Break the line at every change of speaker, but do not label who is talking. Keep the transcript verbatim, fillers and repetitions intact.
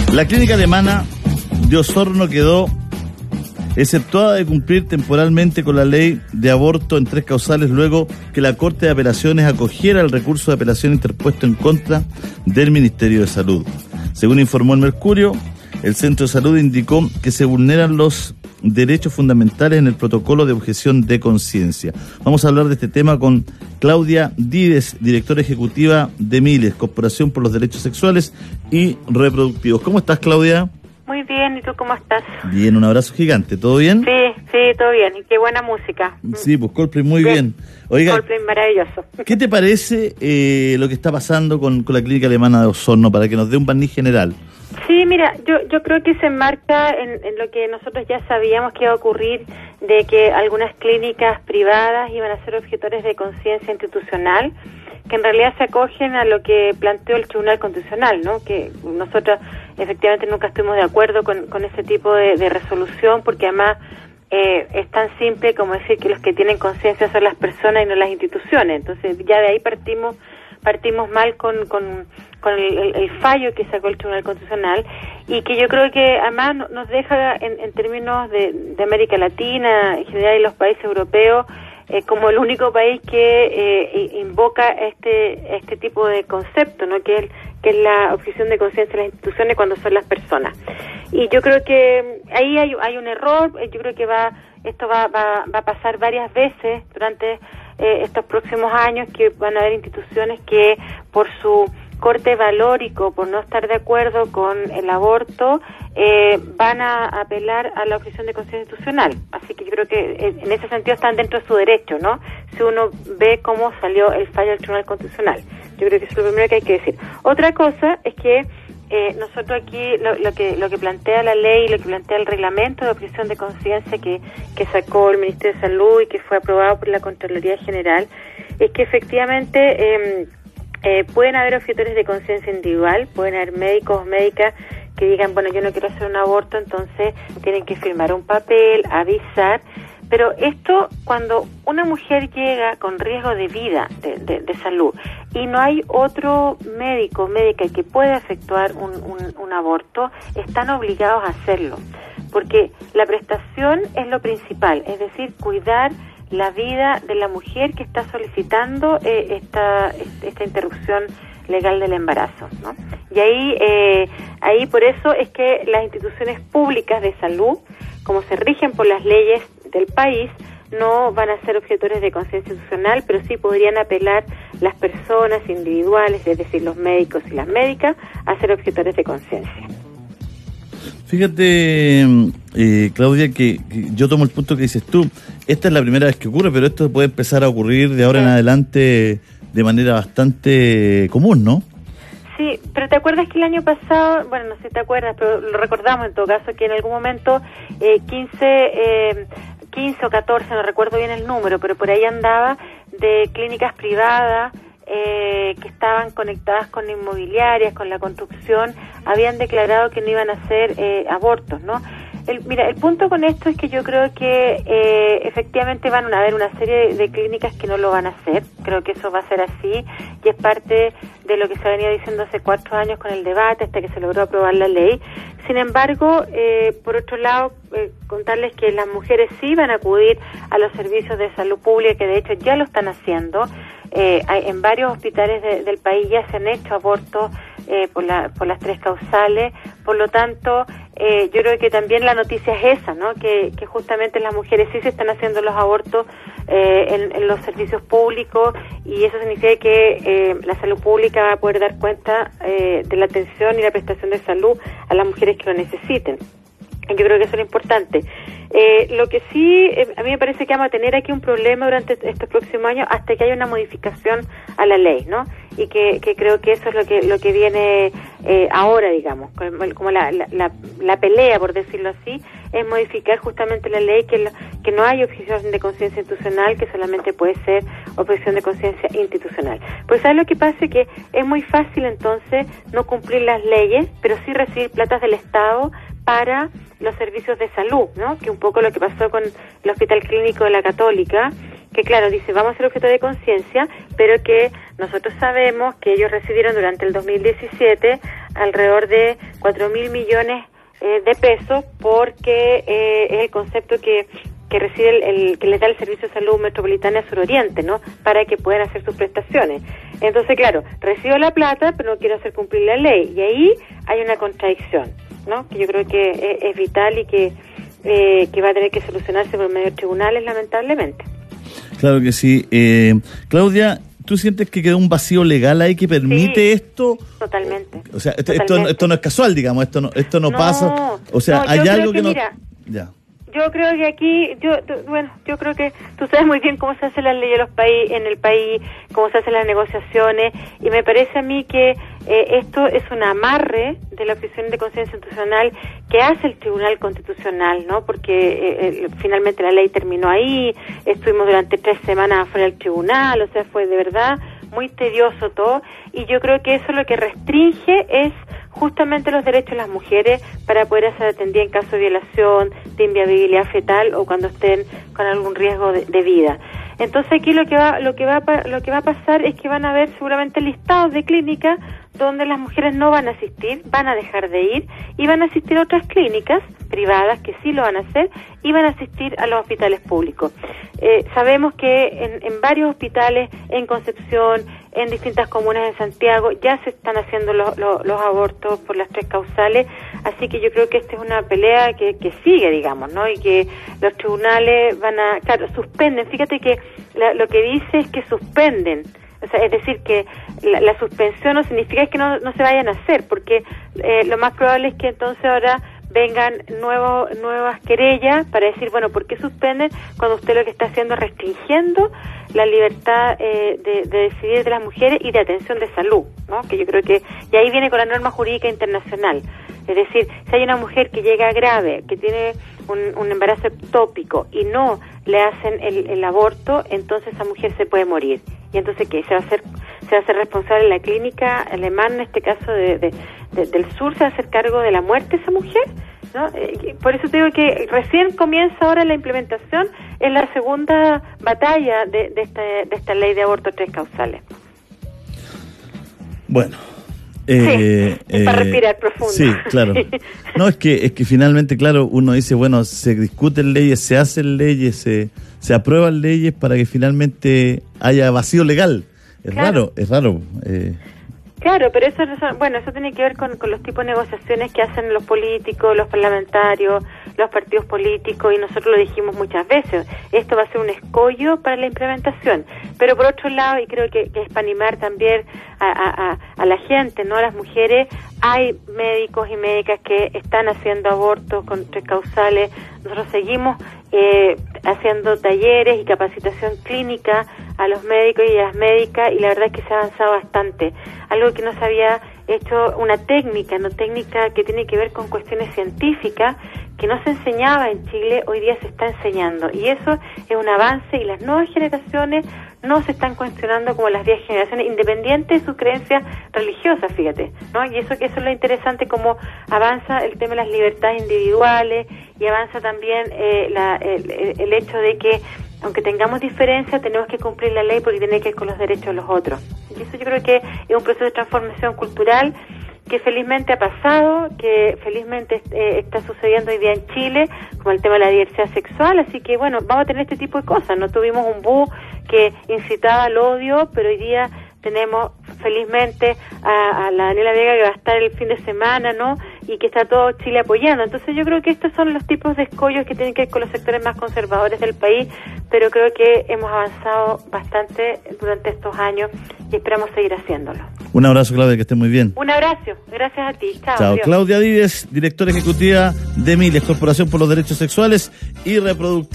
La clínica alemana de Osorno quedó exceptuada de cumplir temporalmente con la ley de aborto en tres causales luego que la Corte de Apelaciones acogiera el recurso de apelación interpuesto en contra del Ministerio de Salud. Según informó el Mercurio, el Centro de Salud indicó que se vulneran los derechos fundamentales en el protocolo de objeción de conciencia. Vamos a hablar de este tema con Claudia Dides, directora ejecutiva de Miles, Corporación por los Derechos Sexuales y Reproductivos. ¿Cómo estás, Claudia?
Muy bien, ¿y tú cómo estás?
Bien, un abrazo gigante. ¿Todo bien?
Sí, sí, todo bien. Y qué buena música.
Sí, pues Coldplay muy bien. bien.
Oiga, Coldplay maravilloso.
¿Qué te parece eh, lo que está pasando con, con la clínica alemana de Osorno, para que nos dé un barniz general?
Sí, mira, yo yo creo que se enmarca en, en lo que nosotros ya sabíamos que iba a ocurrir, de que algunas clínicas privadas iban a ser objetores de conciencia institucional, que en realidad se acogen a lo que planteó el Tribunal Constitucional, ¿no? Que nosotros efectivamente nunca estuvimos de acuerdo con, con ese tipo de, de resolución, porque además eh, es tan simple como decir que los que tienen conciencia son las personas y no las instituciones. Entonces ya de ahí partimos partimos mal con, con, con el, el, el fallo que sacó el Tribunal Constitucional, y que yo creo que además nos deja en, en términos de, de América Latina, en general, y los países europeos, eh, como el único país que eh, invoca este este tipo de concepto, ¿no? Que es, que es la objeción de conciencia de las instituciones cuando son las personas. Y yo creo que ahí hay, hay un error. Yo creo que va esto va, va, va a pasar varias veces durante Eh, estos próximos años, que van a haber instituciones que por su corte valórico, por no estar de acuerdo con el aborto, eh, van a apelar a la objeción de conciencia institucional. Así que yo creo que en ese sentido están dentro de su derecho, ¿no? Si uno ve cómo salió el fallo del Tribunal Constitucional. Yo creo que eso es lo primero que hay que decir. Otra cosa es que Eh, nosotros aquí lo, lo que lo que plantea la ley, lo que plantea el reglamento de objeción de conciencia que, que sacó el Ministerio de Salud y que fue aprobado por la Contraloría General, es que efectivamente eh, eh, pueden haber objetores de conciencia individual, pueden haber médicos o médicas que digan, bueno, yo no quiero hacer un aborto, entonces tienen que firmar un papel, avisar. Pero esto, cuando una mujer llega con riesgo de vida, de, de, de salud, y no hay otro médico o médica que pueda efectuar un, un, un aborto, están obligados a hacerlo. Porque la prestación es lo principal, es decir, cuidar la vida de la mujer que está solicitando eh, esta, esta interrupción legal del embarazo, ¿no? Y ahí, eh, ahí por eso es que las instituciones públicas de salud, como se rigen por las leyes del país, no van a ser objetores de conciencia institucional, pero sí podrían apelar las personas individuales, es decir, los médicos y las médicas, a ser objetores de conciencia.
Fíjate, eh, Claudia, que, que yo tomo el punto que dices tú. Esta es la primera vez que ocurre, pero esto puede empezar a ocurrir de ahora sí. en adelante de manera bastante común, ¿no?
Sí, pero ¿te acuerdas que el año pasado, bueno, no sé si te acuerdas, pero lo recordamos en todo caso, que en algún momento eh, quince, eh, quince o catorce, no recuerdo bien el número, pero por ahí andaba, de clínicas privadas eh, que estaban conectadas con inmobiliarias, con la construcción, habían declarado que no iban a hacer eh, abortos, ¿no? El, mira, el punto con esto es que yo creo que eh, efectivamente van a haber una serie de, de clínicas que no lo van a hacer. Creo que eso va a ser así, y es parte de lo que se ha venido diciendo hace cuatro años con el debate hasta que se logró aprobar la ley. Sin embargo, eh, por otro lado, eh, contarles que las mujeres sí van a acudir a los servicios de salud pública, que de hecho ya lo están haciendo. Eh, hay, en varios hospitales de, del país ya se han hecho abortos eh, por, la, por las tres causales. Por lo tanto, eh, yo creo que también la noticia es esa, ¿no? Que, que justamente las mujeres sí se están haciendo los abortos eh, en, en los servicios públicos, y eso significa que eh, la salud pública va a poder dar cuenta eh, de la atención y la prestación de salud a las mujeres que lo necesiten. Yo creo que eso es lo importante. Eh, lo que sí, eh, a mí me parece que vamos a tener aquí un problema durante estos próximos años hasta que haya una modificación a la ley, ¿no? Y que, que creo que eso es lo que lo que viene eh, ahora, digamos, como, como la, la, la pelea, por decirlo así, es modificar justamente la ley, que, lo, que no hay objeción de conciencia institucional, que solamente puede ser objeción de conciencia institucional. Pues ¿sabes lo que pasa? Que es muy fácil entonces no cumplir las leyes, pero sí recibir platas del Estado para los servicios de salud, ¿no? Que un poco lo que pasó con el Hospital Clínico de la Católica, que claro, dice, vamos a ser objeto de conciencia, pero que nosotros sabemos que ellos recibieron durante el dos mil diecisiete alrededor de cuatro mil millones eh, de pesos, porque eh, es el concepto que que recibe el, el que les da el Servicio de Salud Metropolitana Suroriente, ¿no? Para que puedan hacer sus prestaciones. Entonces, claro, recibo la plata, pero no quiero hacer cumplir la ley. Y ahí hay una contradicción, ¿no? Que yo creo que es, es vital y que, eh, que va a tener que solucionarse por medio de tribunales, lamentablemente.
Claro que sí. Eh, Claudia, ¿tú sientes que quedó un vacío legal ahí que permite
sí,
esto?
Totalmente.
O sea, esto,
totalmente.
esto, esto no es casual, digamos, esto no, esto no,
no
pasa. O sea,
no,
hay algo
que,
que no...
Mira,
ya.
Yo creo que aquí, yo tú, bueno, yo creo que tú sabes muy bien cómo se hace la ley de los país, en el país, cómo se hacen las negociaciones, y me parece a mí que eh, esto es un amarre de la objeción de conciencia institucional que hace el Tribunal Constitucional, ¿no? Porque eh, eh, finalmente la ley terminó ahí, estuvimos durante tres semanas afuera del tribunal, o sea, fue de verdad muy tedioso todo, y yo creo que eso lo que restringe es justamente los derechos de las mujeres para poder ser atendidas en caso de violación, de inviabilidad fetal o cuando estén con algún riesgo de, de vida. Entonces aquí lo que va lo que va lo que va a pasar es que van a haber seguramente listados de clínicas donde las mujeres no van a asistir, van a dejar de ir y van a asistir a otras clínicas privadas que sí lo van a hacer y van a asistir a los hospitales públicos. Eh, sabemos que en, en varios hospitales, en Concepción, en distintas comunas en Santiago, ya se están haciendo los, los, los abortos por las tres causales, así que yo creo que esta es una pelea que, que sigue, digamos, ¿no? Y que los tribunales van a, claro, suspenden, fíjate que la, lo que dice es que suspenden. O sea, es decir, que la, la suspensión no significa que no, no se vayan a hacer, porque eh, lo más probable es que entonces ahora vengan nuevo, nuevas querellas para decir, bueno, ¿por qué suspenden cuando usted lo que está haciendo es restringiendo la libertad eh, de, de decidir de las mujeres y de atención de salud, ¿no? Que yo creo que, y ahí viene con la norma jurídica internacional. Es decir, si hay una mujer que llega grave, que tiene un, un embarazo ectópico y no le hacen el, el aborto, entonces esa mujer se puede morir. Y entonces, ¿qué? ¿Se va a hacer, se va a hacer responsable la clínica alemana, en este caso de, de, de, del sur, se va a hacer cargo de la muerte de esa mujer? ¿No? Eh, por eso te digo que recién comienza ahora la implementación en la segunda batalla de, de, esta, de esta ley de aborto tres causales.
Bueno. Eh,
sí, eh, para respirar profundo.
Sí, claro. No, es que es que finalmente, claro, uno dice, bueno, se discuten leyes, se hacen leyes, se, se aprueban leyes para que finalmente haya vacío legal. Es claro. raro, es raro. Eh.
Claro, pero eso, bueno, eso tiene que ver con, con los tipos de negociaciones que hacen los políticos, los parlamentarios, los partidos políticos, y nosotros lo dijimos muchas veces, esto va a ser un escollo para la implementación. Pero por otro lado, y creo que, que es para animar también a, a, a la gente, ¿no? A las mujeres, hay médicos y médicas que están haciendo abortos con tres causales. Nosotros seguimos eh, haciendo talleres y capacitación clínica a los médicos y a las médicas, y la verdad es que se ha avanzado bastante. Algo que no se había hecho, una técnica, no técnica que tiene que ver con cuestiones científicas, que no se enseñaba en Chile, hoy día se está enseñando. Y eso es un avance, y las nuevas generaciones no se están cuestionando como las viejas generaciones, independientes de sus creencias religiosas, fíjate, ¿no? Y eso, eso es lo interesante, cómo avanza el tema de las libertades individuales, y avanza también eh, la, el, el hecho de que, aunque tengamos diferencias, tenemos que cumplir la ley porque tiene que ver con los derechos de los otros. Y eso yo creo que es un proceso de transformación cultural que felizmente ha pasado, que felizmente eh, está sucediendo hoy día en Chile, como el tema de la diversidad sexual, así que bueno, vamos a tener este tipo de cosas. No tuvimos un B U que incitaba al odio, pero hoy día tenemos felizmente a, a la Daniela Vega, que va a estar el fin de semana, ¿no? Y que está todo Chile apoyando. Entonces yo creo que estos son los tipos de escollos que tienen que ver con los sectores más conservadores del país, pero creo que hemos avanzado bastante durante estos años y esperamos seguir haciéndolo.
Un abrazo, Claudia, que esté muy bien.
Un abrazo, gracias a ti. Chao.
Chao. Claudia Díez, directora ejecutiva de Miles, Corporación por los Derechos Sexuales y Reproductivos.